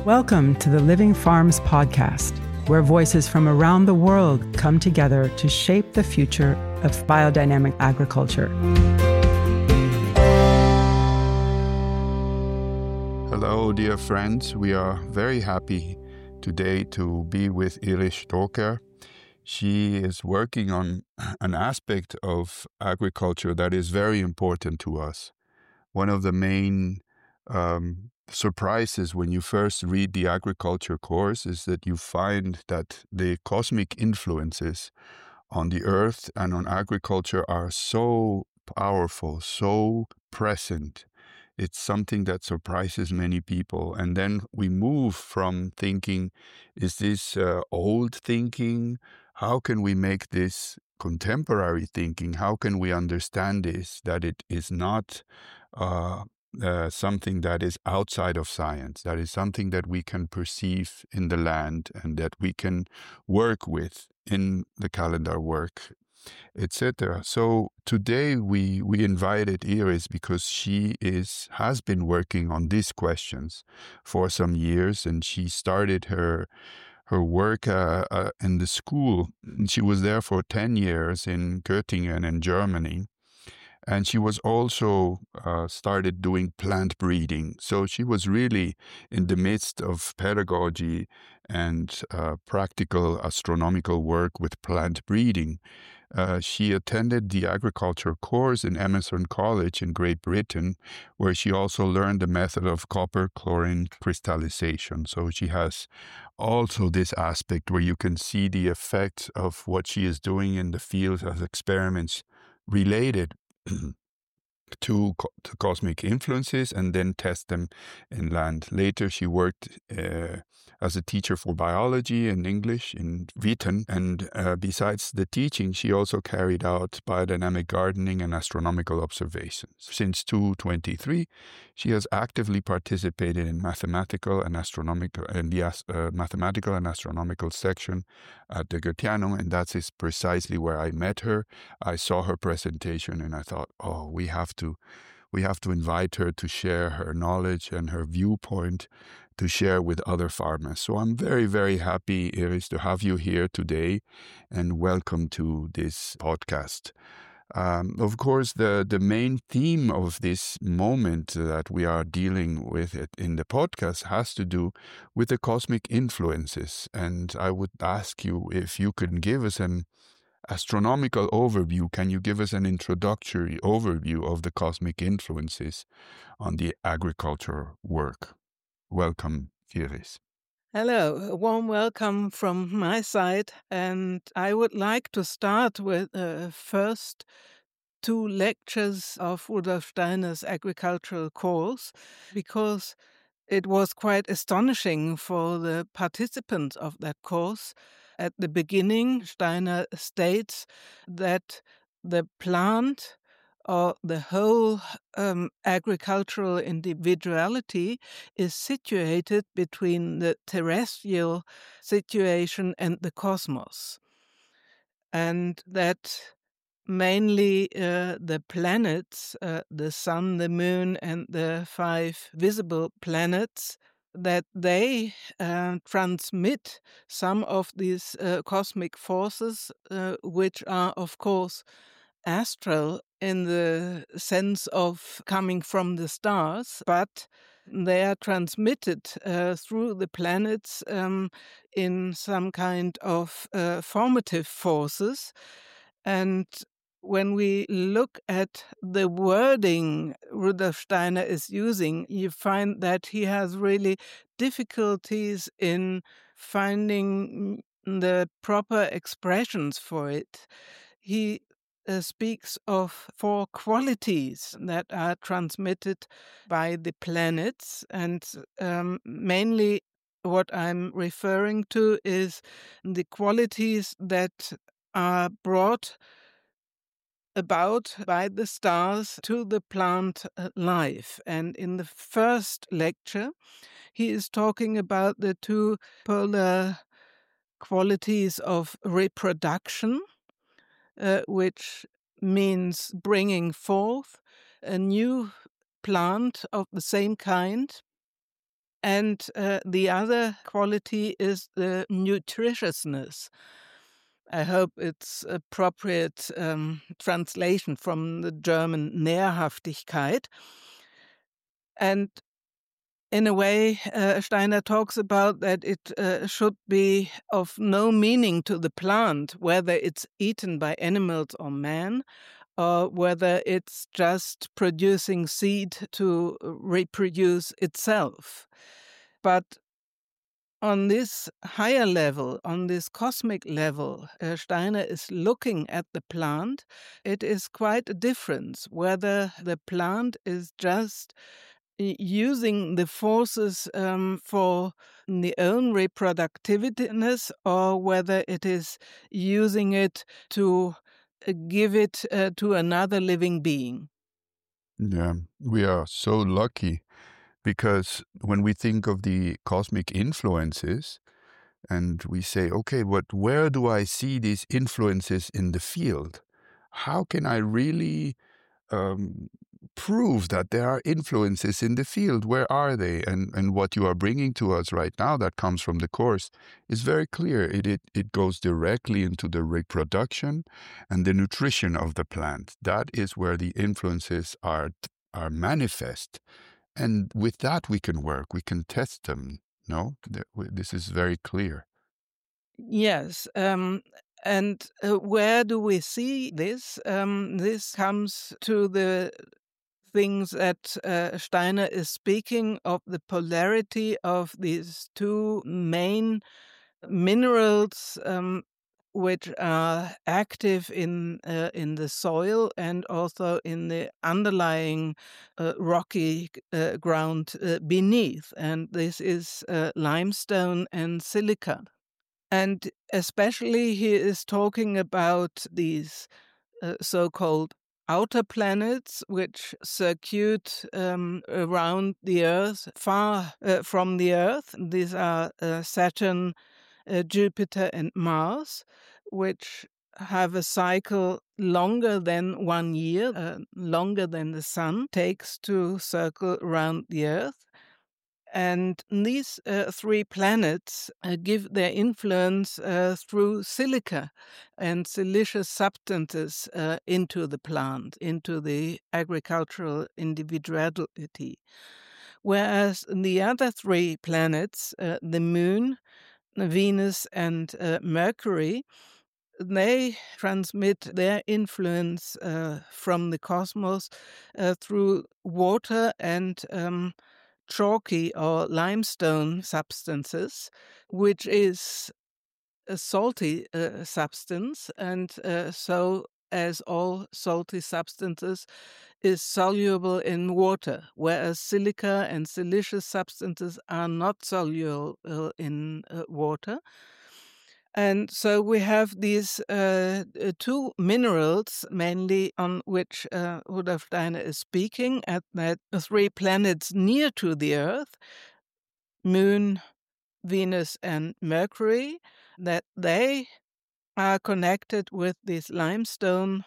Welcome to the Living Farms podcast, where voices from around the world come together to shape the future of biodynamic agriculture. Hello, dear friends. We are very happy today to be with Iris Stoker. She is working on an aspect of agriculture that is very important to us. One of the main surprises when you first read the agriculture course is that you find that the cosmic influences on the earth and on agriculture are so powerful, so present. It's something that surprises many people. And then we move from thinking, is this old thinking? How can we make this contemporary thinking? How can we understand this, that it is not something that is outside of science, that is something that we can perceive in the land and that we can work with in the calendar work, etc. So today we invited Iris because she has been working on these questions for some years, and she started her work in the school. She was there for 10 years in Göttingen in Germany. And she was also started doing plant breeding. So she was really in the midst of pedagogy and practical astronomical work with plant breeding. She attended the agriculture course in Emerson College in Great Britain, where she also learned the method of copper chlorine crystallization. So she has also this aspect where you can see the effect of what she is doing in the field as experiments related to cosmic influences and then test them in land. Later, she worked as a teacher for biology and English in Witten. And besides the teaching, she also carried out biodynamic gardening and astronomical observations. Since 2023, she has actively participated in mathematical and astronomical section at the Goetheanum, and that is precisely where I met her. I saw her presentation and I thought, oh, we have to invite her to share her knowledge and her viewpoint to share with other farmers. So I'm very, very happy, Iris, to have you here today, and welcome to this podcast. Of course, the main theme of this moment that we are dealing with it in the podcast has to do with the cosmic influences. And I would ask you if you could give us an astronomical overview. Can you give us an introductory overview of the cosmic influences on the agriculture work? Welcome, Iris. Hello, a warm welcome from my side. And I would like to start with the first two lectures of Rudolf Steiner's agricultural course, because it was quite astonishing for the participants of that course. At the beginning, Steiner states that the plant or the whole agricultural individuality is situated between the terrestrial situation and the cosmos. And that mainly the planets, the sun, the moon, and the 5 visible planets, that they transmit some of these cosmic forces, which are, of course, astral in the sense of coming from the stars, but they are transmitted through the planets in some kind of formative forces. And when we look at the wording Rudolf Steiner is using, you find that he has really difficulties in finding the proper expressions for it. He speaks of 4 qualities that are transmitted by the planets, and mainly what I'm referring to is the qualities that are brought about by the stars to the plant life. And in the first lecture, he is talking about the 2 polar qualities of reproduction, which means bringing forth a new plant of the same kind, And the other quality is the nutritiousness. I hope it's appropriate translation from the German Nährhaftigkeit. And in a way, Steiner talks about that it should be of no meaning to the plant whether it's eaten by animals or man, or whether it's just producing seed to reproduce itself. But on this higher level, on this cosmic level, Steiner is looking at the plant. It is quite a difference whether the plant is just using the forces for the own reproductiveness, or whether it is using it to give it to another living being. Yeah, we are so lucky because when we think of the cosmic influences and we say, okay, but where do I see these influences in the field? How can I really um, prove that there are influences in the field? Where are they? And what you are bringing to us right now that comes from the course is very clear. It goes directly into the reproduction and the nutrition of the plant. That is where the influences are manifest. And with that we can work, we can test them. No, this is very clear. Yes. And where do we see this? This comes to the things that Steiner is speaking of, the polarity of these two main minerals which are active in the soil and also in the underlying rocky ground beneath. And this is limestone and silica. And especially he is talking about these so-called outer planets, which circuit around the Earth, far from the Earth. These are Saturn, Jupiter, and Mars, which have a cycle longer than 1 year, longer than the Sun takes to circle around the Earth. And these three planets give their influence through silica and siliceous substances into the plant, into the agricultural individuality. Whereas the other three planets, the Moon, Venus, and Mercury, they transmit their influence from the cosmos through water and chalky or limestone substances, which is a salty substance, and so as all salty substances is soluble in water, whereas silica and siliceous substances are not soluble in water. And so we have these two minerals, mainly on which Rudolf Steiner is speaking, at the three planets near to the Earth, Moon, Venus, and Mercury, that they are connected with these limestone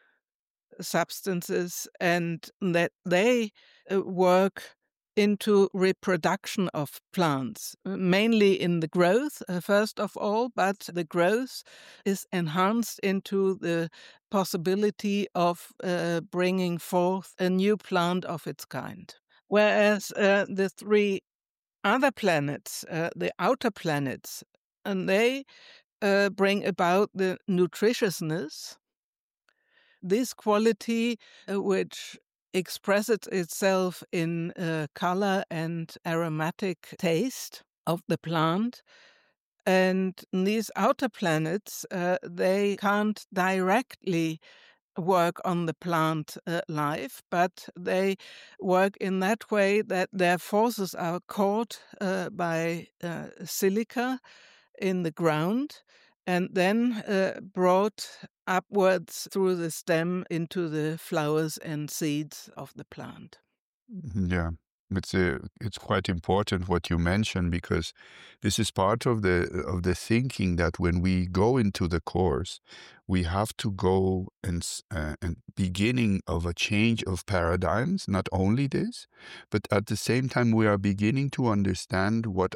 substances and that they work into reproduction of plants, mainly in the growth, first of all, but the growth is enhanced into the possibility of bringing forth a new plant of its kind. Whereas the three other planets, the outer planets, and they bring about the nutritiousness, this quality which expresses itself in color and aromatic taste of the plant. And these outer planets, they can't directly work on the plant life, but they work in that way that their forces are caught by silica in the ground and then brought upwards through the stem into the flowers and seeds of the plant. Yeah, it's quite important what you mentioned, because this is part of the thinking that when we go into the course, we have to go and beginning of a change of paradigms. Not only this, but at the same time we are beginning to understand what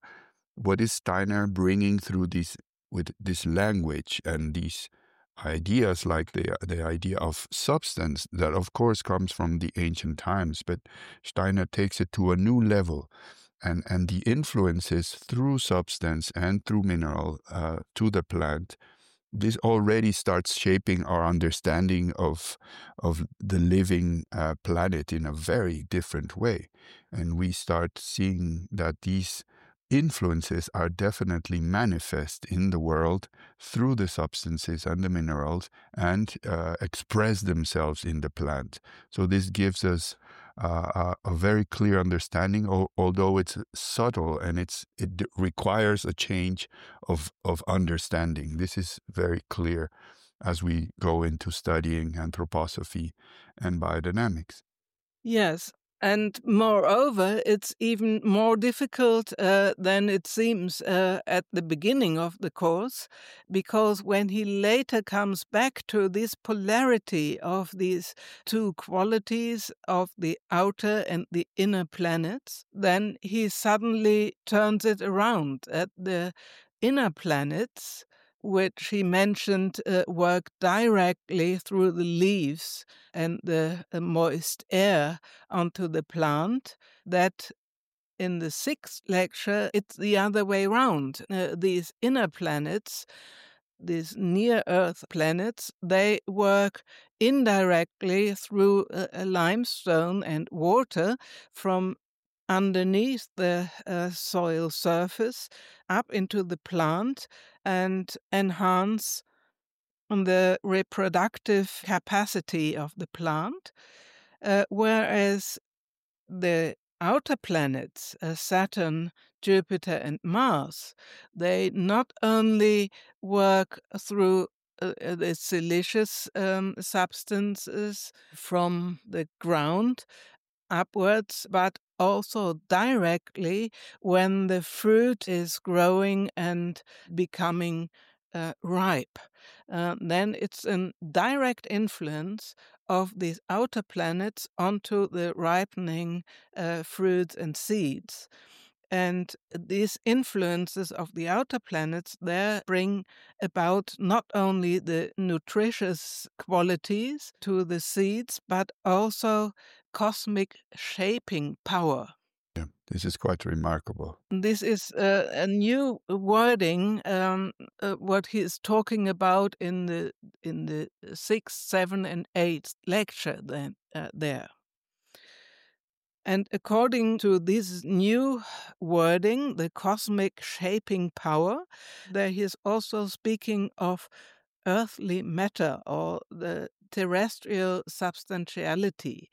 is Steiner bringing through this language and these ideas, like the idea of substance, that of course comes from the ancient times, but Steiner takes it to a new level, and the influences through substance and through mineral to the plant. This already starts shaping our understanding of the living planet in a very different way, and we start seeing that these influences are definitely manifest in the world through the substances and the minerals, and express themselves in the plant. So this gives us a very clear understanding, although it's subtle and it requires a change of understanding. This is very clear as we go into studying anthroposophy and biodynamics. Yes. And moreover, it's even more difficult than it seems at the beginning of the course, because when he later comes back to this polarity of these two qualities of the outer and the inner planets, then he suddenly turns it around at the inner planets, which he mentioned work directly through the leaves and the moist air onto the plant, that in the sixth lecture, it's the other way around. These inner planets, these near-Earth planets, they work indirectly through limestone and water from underneath the soil surface up into the plant and enhance the reproductive capacity of the plant, whereas the outer planets, Saturn, Jupiter, and Mars, they not only work through the siliceous substances from the ground upwards, but also directly when the fruit is growing and becoming ripe. Then it's a direct influence of these outer planets onto the ripening fruits and seeds. And these influences of the outer planets there bring about not only the nutritious qualities to the seeds, but also cosmic shaping power. Yeah, this is quite remarkable. This is a new wording, what he is talking about in the 6th, 7th, and 8th lecture there. And according to this new wording, the cosmic shaping power, there he is also speaking of earthly matter, or the terrestrial substantiality.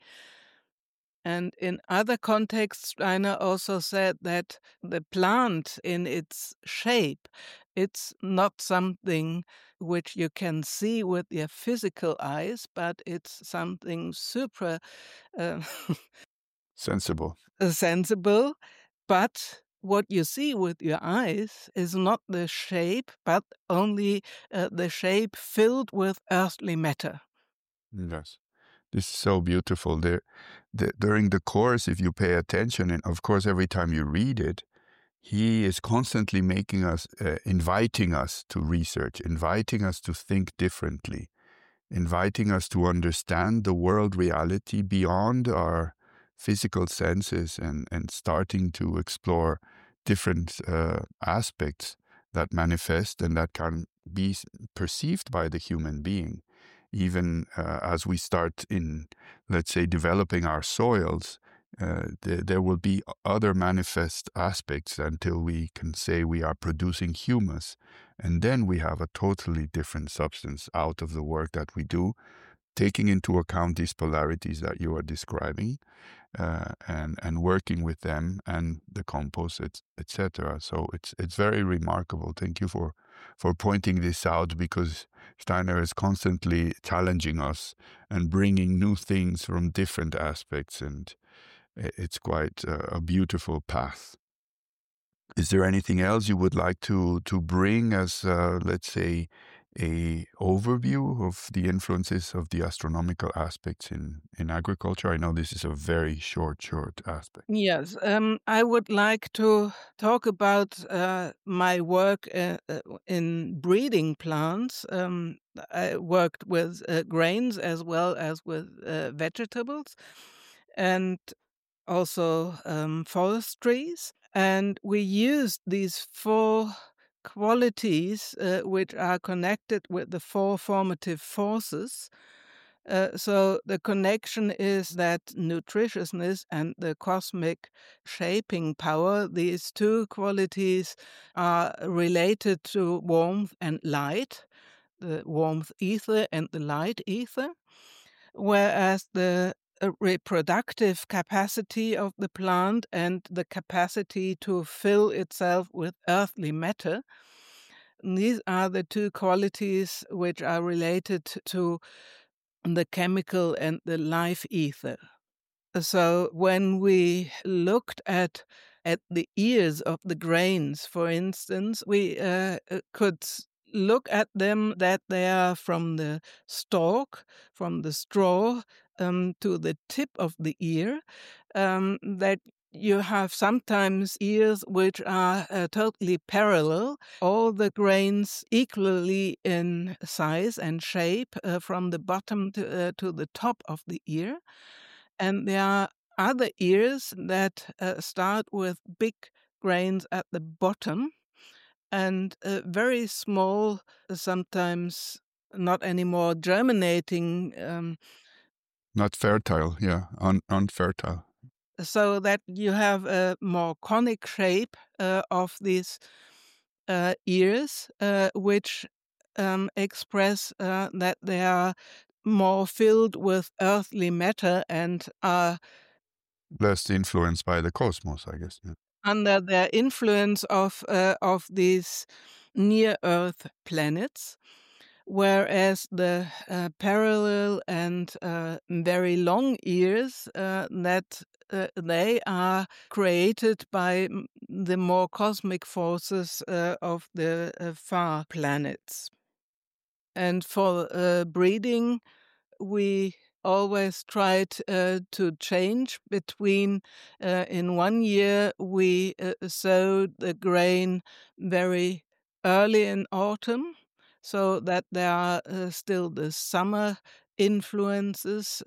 And in other contexts, Steiner also said that the plant in its shape, it's not something which you can see with your physical eyes, but it's something Sensible. sensible. But what you see with your eyes is not the shape, but only the shape filled with earthly matter. Yes. This is so beautiful. During the course, if you pay attention, and of course every time you read it, he is constantly making us, inviting us to research, inviting us to think differently, inviting us to understand the world reality beyond our physical senses, and starting to explore different aspects that manifest and that can be perceived by the human being. Even as we start in, let's say, developing our soils, there will be other manifest aspects until we can say we are producing humus. And then we have a totally different substance out of the work that we do, taking into account these polarities that you are describing, and working with them and the composites, etc. So it's very remarkable. Thank you for pointing this out, because Steiner is constantly challenging us and bringing new things from different aspects, and it's quite a beautiful path. Is there anything else you would like to bring as, let's say, a overview of the influences of the astronomical aspects in agriculture? I know this is a very short aspect. Yes, I would like to talk about my work in breeding plants. I worked with grains as well as with vegetables, and also forestries. And we used these four qualities which are connected with the four formative forces. So the connection is that nutritiousness and the cosmic shaping power, these two qualities are related to warmth and light, the warmth ether and the light ether, whereas the reproductive capacity of the plant and the capacity to fill itself with earthly matter, these are the two qualities which are related to the chemical and the life ether. So when we looked at the ears of the grains, for instance, we could look at them that they are from the stalk, from the straw, to the tip of the ear, that you have sometimes ears which are totally parallel, all the grains equally in size and shape from the bottom to the top of the ear. And there are other ears that start with big grains at the bottom and very small, sometimes not anymore germinating, Not fertile, yeah, unfertile. so that you have a more conic shape of these ears, which express that they are more filled with earthly matter and are Less influenced by the cosmos, I guess. Yeah. under the influence of these near-Earth planets, whereas the parallel and very long ears that they are created by the more cosmic forces of the far planets. And for breeding, we always tried to change between in one year we sowed the grain very early in autumn so that there are still the summer influences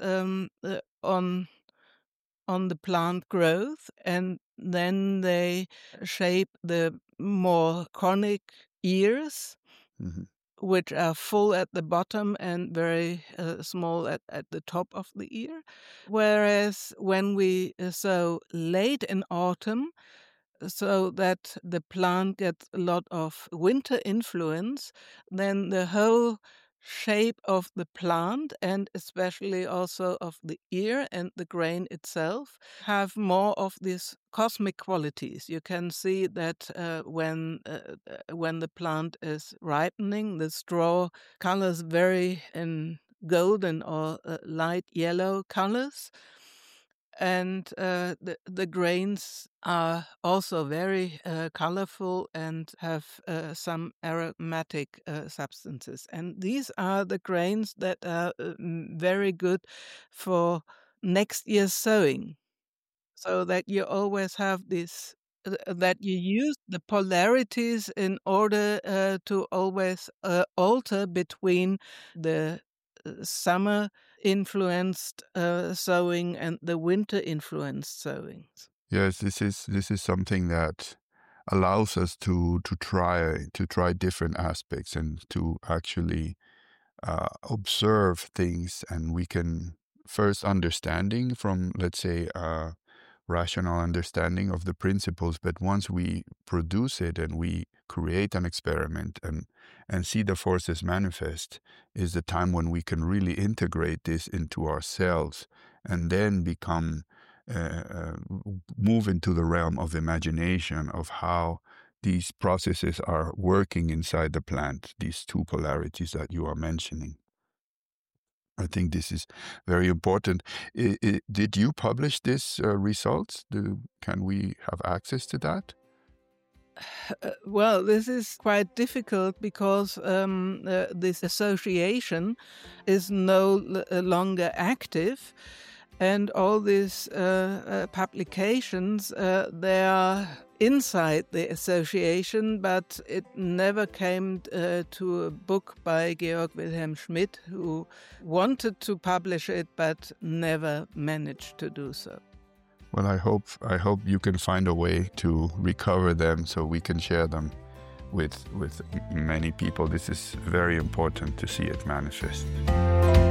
on the plant growth, and then they shape the more conic ears, Mm-hmm. which are full at the bottom and very small at the top of the ear. Whereas when we sow late in autumn, so that the plant gets a lot of winter influence, then the whole shape of the plant and especially also of the ear and the grain itself have more of these cosmic qualities. You can see that when the plant is ripening, the straw colors very in golden or light yellow colors, and the grains are also very colorful and have some aromatic substances. And these are the grains that are very good for next year's sowing, so that you always have this, that you use the polarities in order to always alter between the summer influenced sowing and the winter influenced sowings. Yes, this is something that allows us to try different aspects and to actually observe things, and we can first understanding from, let's say, rational understanding of the principles, but once we produce it and we create an experiment and see the forces manifest, is the time when we can really integrate this into ourselves and then become move into the realm of imagination of how these processes are working inside the plant, these two polarities that you are mentioning. I think this is very important. Did you publish these results? Can we have access to that? Well, this is quite difficult because this association is no longer active, and all these publications, they are inside the association, but it never came to a book by Georg Wilhelm Schmidt, who wanted to publish it but never managed to do so. Well, I hope you can find a way to recover them so we can share them with many people. This is very important to see it manifest.